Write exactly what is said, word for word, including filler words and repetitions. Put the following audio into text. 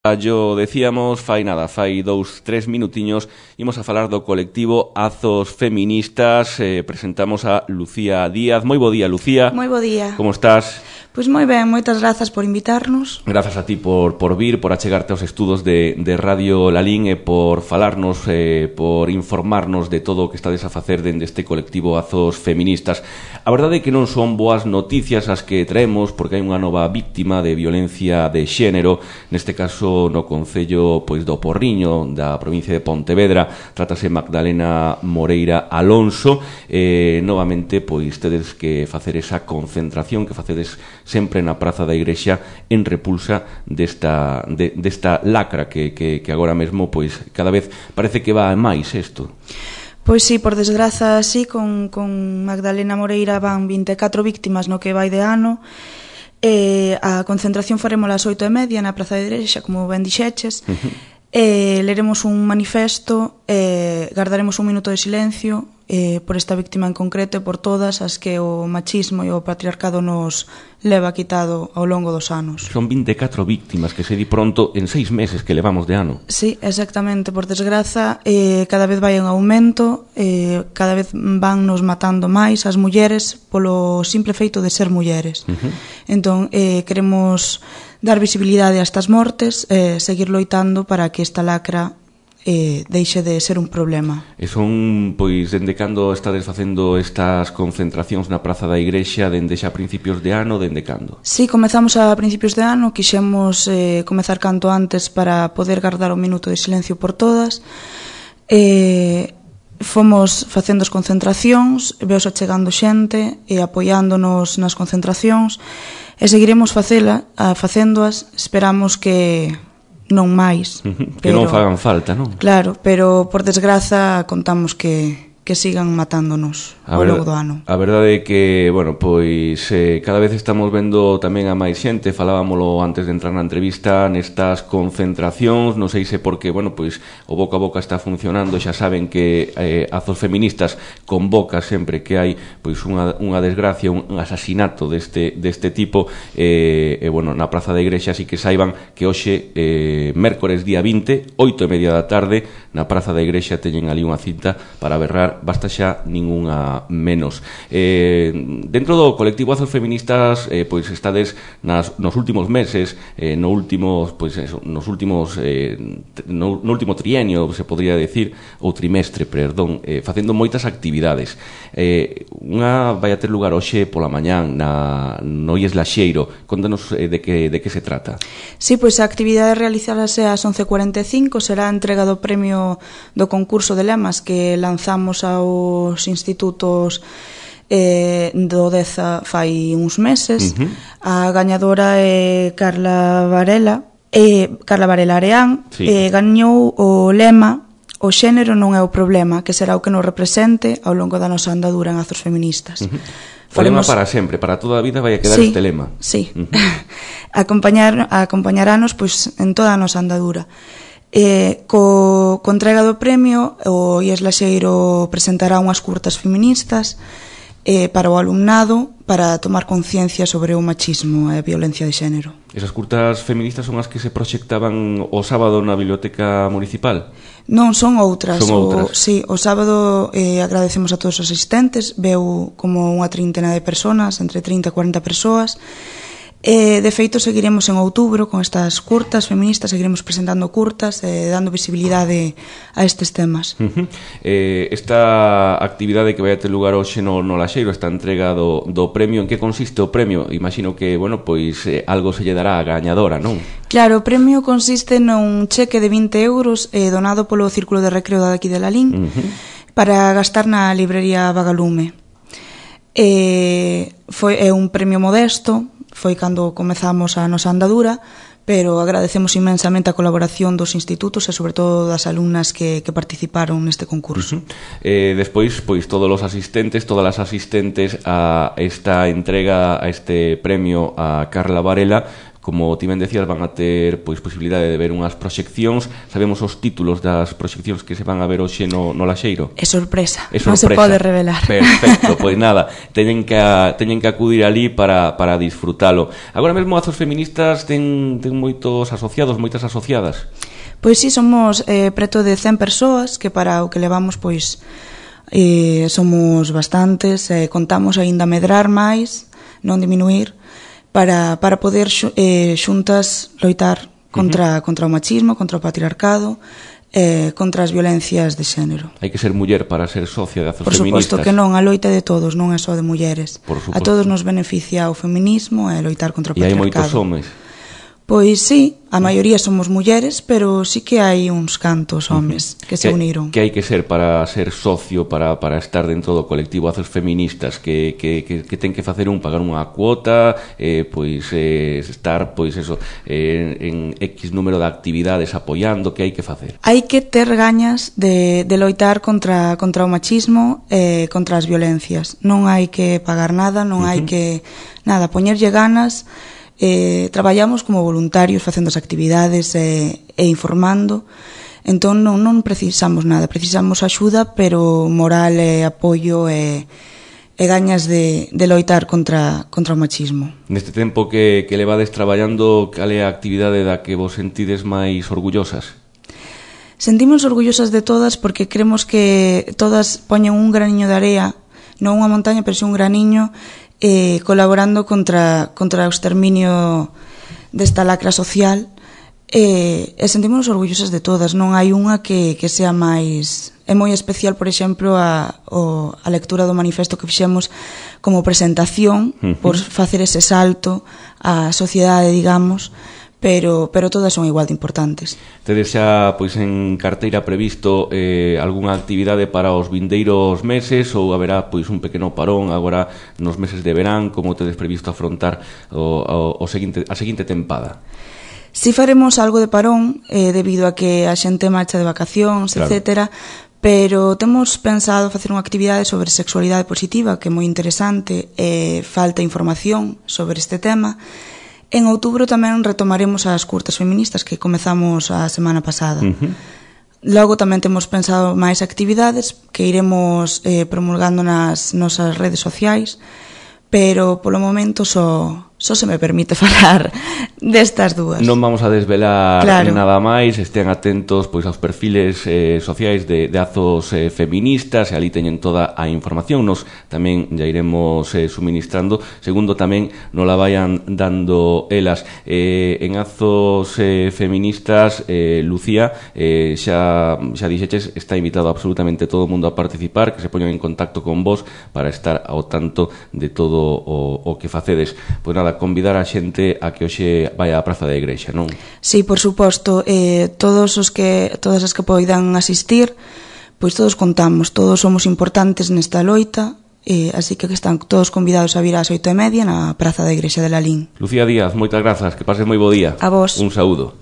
Yo decíamos, fai nada, fai dous, tres minutiños, imos a falar do colectivo Azos Feministas. eh, presentamos a Lucía Díaz. Moi bo día, Lucía. Moi bo día. Como estás? Pois moi ben, moitas grazas por invitarnos. Grazas a ti por, por vir, por achegarte aos estudos de, de Radio Lalín e por falarnos, eh, por informarnos de todo o que estades a facer dende este colectivo Azos Feministas. A verdade é que non son boas noticias as que traemos, porque hai unha nova víctima de violencia de xénero, neste caso no concello pois do Porriño, da provincia de Pontevedra. Trátase Magdalena Moreira Alonso. Eh, novamente, pois tedes que facer esa concentración que facedes sempre na Praza da Igrexa en repulsa desta, de, desta lacra que, que, que agora mesmo pois cada vez parece que va a máis isto. Pois sí, por desgraza, sí, con, con Magdalena Moreira van vinte e catro víctimas no que vai de ano. Eh, a concentración faremos ás oito e media na Praza da Igrexa, como ben dixeches. Uh-huh. eh, leremos un manifesto, eh, guardaremos un minuto de silencio eh, por esta víctima en concreto e por todas as que o machismo e o patriarcado nos leva quitado ao longo dos anos. Son vinte e catro víctimas, que se di pronto, en seis meses que levamos de ano. Sí, exactamente, por desgraza, eh, cada vez vai en aumento, eh, cada vez van nos matando máis as mulleres polo simple feito de ser mulleres. Uh-huh. Entón, eh, queremos dar visibilidade a estas mortes, eh, seguir loitando para que esta lacra eh, deixe de ser un problema. E son, pois, dende cando estades facendo estas concentracións na Praza da Igrexa, dende xa a principios de ano, dende cando? Sí, comezamos a principios de ano, quixemos eh, comezar canto antes para poder guardar un minuto de silencio por todas. Eh, fomos facendo as concentracións, veos achegando xente e apoiándonos nas concentracións, e seguiremos facela, a, facéndoas, esperamos que non máis. Uh-huh. Que pero, non fagan falta, non? Claro, pero por desgraza contamos que, que sigan matándonos ao longo do ano. A verdade é que, bueno, pois eh, cada vez estamos vendo tamén a máis xente, falábamolo antes de entrar na entrevista, nestas concentracións, non sei se porque, bueno, pois o boca a boca está funcionando, xa saben que eh, Azos Feministas convoca sempre que hai pois unha, unha desgracia, un asasinato deste, deste tipo, e eh, eh, bueno, na Praza da Igrexa así que saiban que hoxe, eh, mércores día vinte, oito e media da tarde, na Praza da Igrexa teñen ali unha cita para berrar, basta xa ningunha menos. Eh, dentro do colectivo Azos Feministas, eh, pois estades nas, nos últimos meses, eh, no últimos, pois eso, nos últimos eh, no, no último trienio, se podría decir, ou trimestre, perdón, eh, facendo moitas actividades. Eh, unha vai a ter lugar hoxe pola mañán na no Ies Laxeiro. Contanos eh, de que de que se trata. Sí, pois a actividade realizarase ás once e cuarenta e cinco, será a entrega do premio do concurso de lemas que lanzamos aos institutos eh, do Deza fai uns meses. Uh-huh. A gañadora é Carla Varela, eh, Carla Varela Areán, sí. eh, gañou o lema "O xénero non é o problema", que será o que nos represente ao longo da nosa andadura en Azos Feministas. Uh-huh. O lema para sempre, para toda a vida vai a quedar sí, este lema. Sí, uh-huh. Acompañar, acompañaranos pois, en toda a nosa andadura. Eh, co, co entrega do premio, o Ies Laxeiro presentará unhas curtas feministas eh, para o alumnado, para tomar conciencia sobre o machismo e a violencia de xénero. Esas curtas feministas son as que se proxectaban o sábado na Biblioteca Municipal? Non, son outras. Son outras. O, sí, o sábado eh, agradecemos a todos os asistentes, veu como unha trintena de personas, entre trinta e cuarenta persoas. Eh, de feito, seguiremos en outubro con estas curtas feministas, seguiremos presentando curtas, eh, dando visibilidade a estes temas. Uh-huh. eh, Esta actividade que vai a ter lugar hoxe no, no Laxeiro, esta entrega do, do premio, en que consiste o premio? Imagino que, bueno, pois eh, algo se lle dará a gañadora, non? Claro, o premio consiste nun cheque de vinte euros eh, donado polo Círculo de Recreo de aquí de Lalín, uh-huh, para gastar na librería Vagalume. Eh, foi é un premio modesto, foi cando comezamos a nosa andadura, pero agradecemos inmensamente a colaboración dos institutos e sobre todo das alumnas que, que participaron neste concurso. Uh-huh. eh, Despois, pois, todos os asistentes, todas as asistentes a esta entrega, a este premio a Carla Varela, como ti ben decías, van a ter pois posibilidade de ver unhas proxeccións. Sabemos os títulos das proxeccións que se van a ver hoxe no, no Laxeiro? É sorpresa, é sorpresa, non se pode revelar. Perfecto, pois nada, teñen que, teñen que acudir ali para, para disfrutalo. Agora mesmo Azos Feministas ten, ten moitos asociados, moitas asociadas. Pois sí, somos eh, preto de cen persoas, que para o que levamos, pois, eh, somos bastantes, eh, contamos aínda medrar máis, non diminuir, para, para poder eh, xuntas loitar contra, uh-huh. contra o machismo, contra o patriarcado, eh, contra as violencias de xénero. Hai que ser muller para ser socia de Azos Por Feministas. suposto que non, a loita de todos, non é só de mulleres. A todos nos beneficia o feminismo e loitar contra o patriarcado. E hai moitos homes? Pois sí, a maioría somos mulleres, pero sí que hai uns cantos homes que se uniron. Que hai que ser para ser socio, para, para estar dentro do colectivo Azos Feministas? Que, que, que, que ten que facer un, pagar unha cuota, eh, pois eh, estar, pois eso, eh, en X número de actividades apoiando, que hai que facer? Hai que ter gañas de, de loitar contra, contra o machismo e eh, contra as violencias. Non hai que pagar nada, non hai que, nada, poñerlle ganas. Eh, traballamos como voluntarios facendo as actividades e, e informando, entón non, non precisamos nada, precisamos axuda, pero moral e apoio e, e gañas de, de loitar contra, contra o machismo. Neste tempo que, que levades traballando, cal é a actividade da que vos sentides máis orgullosas? Sentimos orgullosas de todas porque creemos que todas poñen un graniño de area, non unha montaña, pero si un graniño, Eh, colaborando contra, contra o exterminio desta lacra social, eh, e sentímonos orgullosas de todas. Non hai unha que, que sea máis... É moi especial, por exemplo, a, o, a lectura do manifesto que fixemos como presentación, uh-huh. por facer ese salto á sociedade, digamos, pero, pero todas son igual de importantes. Tedes xa pois en carteira previsto eh, algunha actividade para os vindeiros meses, ou haberá pois un pequeno parón agora nos meses de verán? Como tedes previsto afrontar o, o, o seguinte, a seguinte tempada? Si faremos algo de parón, eh, debido a que a xente marcha de vacacións, claro, etcétera, pero temos pensado facer unha actividade sobre sexualidade positiva, que é moi interesante, e eh, falta información sobre este tema. En outubro tamén retomaremos as curtas feministas que comezamos a semana pasada. Uh-huh. Logo tamén temos pensado máis actividades que iremos eh, promulgando nas nosas redes sociais, pero polo momento só, só se me permite falar destas dúas. Non vamos a desvelar, claro, nada máis. Estén atentos pois aos perfiles eh, sociais de, de Azos eh, Feministas, e ali teñen toda a información. Nos tamén ya iremos eh, suministrando, segundo tamén nos la vayan dando elas. Eh, en Azos eh, Feministas, eh, Lucía, eh, xa, xa dixeches, está invitado absolutamente todo o mundo a participar, que se poñan en contacto con vos para estar ao tanto de todo o, o que facedes. Pois nada, convidar a xente a que hoxe vaya á Praza da Igrexa, non? Sí, por suposto, eh, todos os que todas as que poidan asistir, pois todos contamos, todos somos importantes nesta loita, eh, así que están todos convidados a vir ás oito e media na Praza da Igrexa de Lalín. Lucía Díaz, moitas grazas, que pases moi bo día. A vos. Un saúdo.